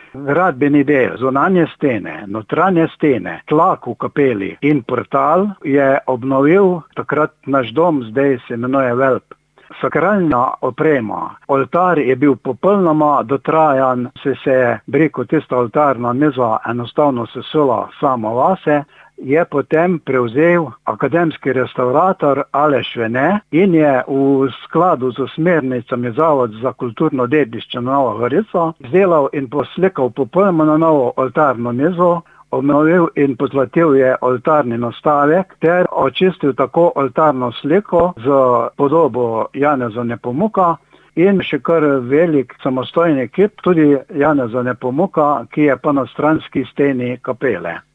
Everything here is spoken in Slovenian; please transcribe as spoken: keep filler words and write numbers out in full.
Gradbeni del, zunanje stene, notranje stene, tlak v kapeli in portal je obnovil takrat naš dom, zdaj se imenuje Velp. Sakralna oprema, oltar je bil popolnoma dotrajan, se se je breko tista oltarna miza enostavno sesula samo vase, je potem prevzel akademski restaurator Aleš Vene in je v skladu z smernicami Zavod za kulturno dediščino Nova Gorica izdelal in poslikal popolnoma na novo oltarno mizo, obnovil in pozlatil je oltarni nastavek ter očistil tako oltarno sliko z podobo Janeza Nepomuka in še kar velik samostojni kip tudi Janeza Nepomuka, ki je pa na stranski steni kapele.